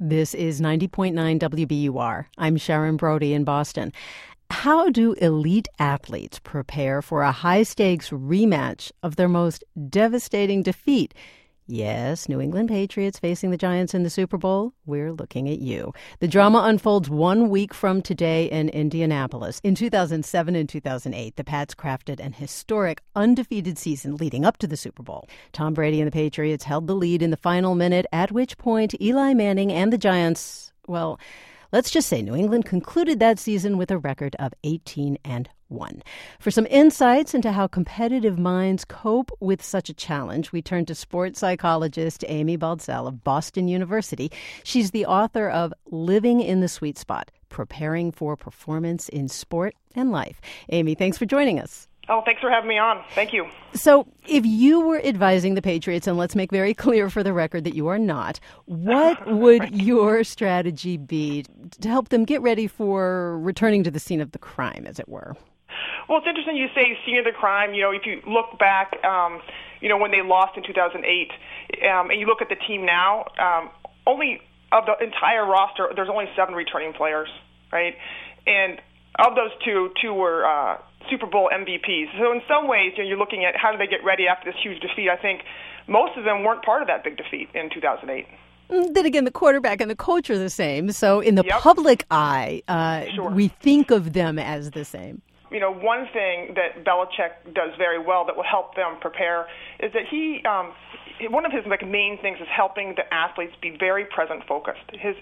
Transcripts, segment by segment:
This is 90.9 WBUR. I'm Sharon Brody in Boston. How do elite athletes prepare for a high-stakes rematch of their most devastating defeat? Yes, New England Patriots facing the Giants in the Super Bowl. We're looking at you. The drama unfolds 1 week from today in Indianapolis. In 2007 and 2008, the Pats crafted an historic, undefeated season leading up to the Super Bowl. Tom Brady and the Patriots held the lead in the final minute, at which point Eli Manning and the Giants, well, let's just say New England concluded that season with a record of 18-1. For some insights into how competitive minds cope with such a challenge, we turn to sports psychologist Amy Baltzell of Boston University. She's the author of Living in the Sweet Spot, Preparing for Performance in Sport and Life. Amy, thanks for joining us. Oh, thanks for having me on. Thank you. So if you were advising the Patriots, and let's make very clear for the record that you are not, what would your strategy be to help them get ready for returning to the scene of the crime, as it were? Well, it's interesting you say scene of the crime. You know, if you look back, when they lost in 2008, and you look at the team now, only of the entire roster, there's only 7 returning players, right? And of those two were Super Bowl MVPs. So in some ways, you're looking at how do they get ready after this huge defeat. I think most of them weren't part of that big defeat in 2008. Then again, the quarterback and the coach are the same. So in the public eye, we think of them as the same. You know, one thing that Belichick does very well that will help them prepare is that one of his main things is helping the athletes be very present focused.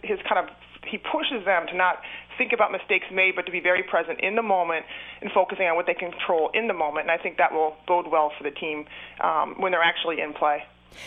He pushes them to not think about mistakes made, but to be very present in the moment and focusing on what they can control in the moment. And I think that will bode well for the team when they're actually in play.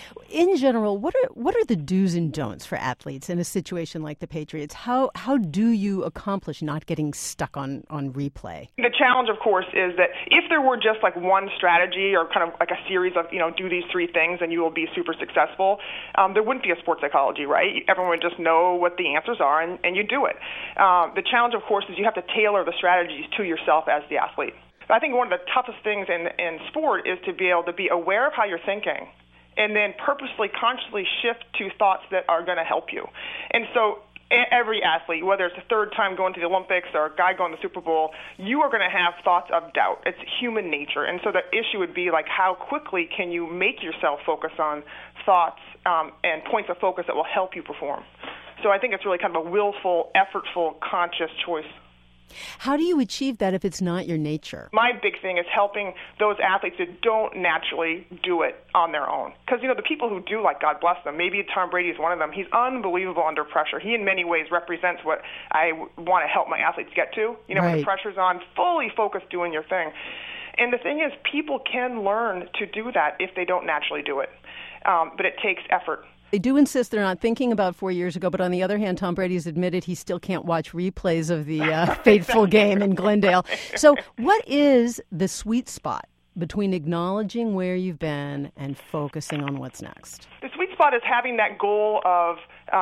In general, what are the do's and don'ts for athletes in a situation like the Patriots? How do you accomplish not getting stuck on replay? The challenge, of course, is that if there were just like one strategy or kind of like a series of, do these 3 things and you will be super successful, there wouldn't be a sports psychology, right? Everyone would just know what the answers are and you do it. The challenge, of course, is you have to tailor the strategies to yourself as the athlete. I think one of the toughest things in sport is to be able to be aware of how you're thinking and then purposely, consciously shift to thoughts that are going to help you. And so every athlete, whether it's the 3rd time going to the Olympics or a guy going to the Super Bowl, you are going to have thoughts of doubt. It's human nature. And so the issue would be like how quickly can you make yourself focus on thoughts and points of focus that will help you perform. So I think it's really kind of a willful, effortful, conscious choice. How do you achieve that if it's not your nature? My big thing is helping those athletes that don't naturally do it on their own. Because, the people who do, like, God bless them, maybe Tom Brady is one of them. He's unbelievable under pressure. He, in many ways, represents what I want to help my athletes get to. When the pressure's on, fully focused doing your thing. And the thing is, people can learn to do that if they don't naturally do it. But it takes effort. They do insist they're not thinking about 4 years ago, but on the other hand, Tom Brady has admitted he still can't watch replays of the fateful game in Glendale. So what is the sweet spot between acknowledging where you've been and focusing on what's next? The sweet spot is having that goal of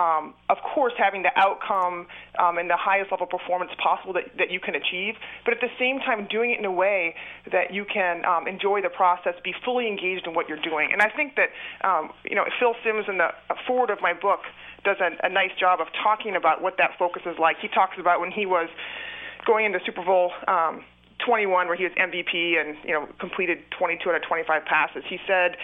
course, having the outcome and the highest level performance possible that you can achieve, but at the same time doing it in a way that you can enjoy the process, be fully engaged in what you're doing. And I think that, Phil Simms in the forward of my book does a nice job of talking about what that focus is like. He talks about when he was going into Super Bowl 21, where he was MVP and completed 22 out of 25 passes. He said,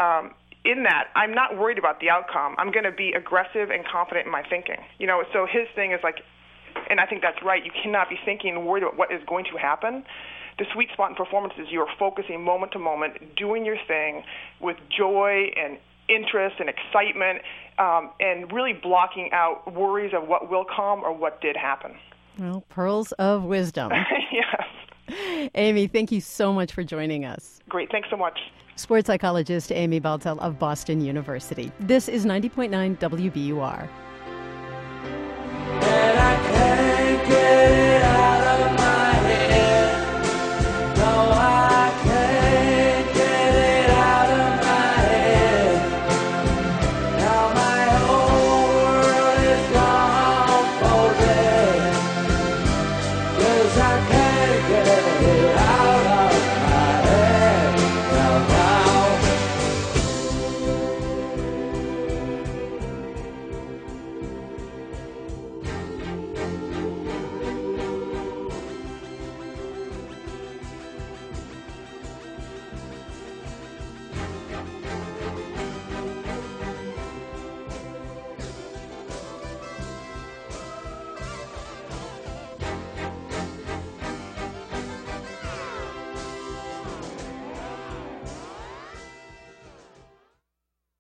in that, I'm not worried about the outcome. I'm going to be aggressive and confident in my thinking. So his thing is like, and I think that's right, you cannot be thinking and worried about what is going to happen. The sweet spot in performance is you are focusing moment to moment, doing your thing with joy and interest and excitement, and really blocking out worries of what will come or what did happen. Well, pearls of wisdom. Yes. Amy, thank you so much for joining us. Great. Thanks so much. Sports psychologist Amy Baltzell of Boston University. This is 90.9 WBUR.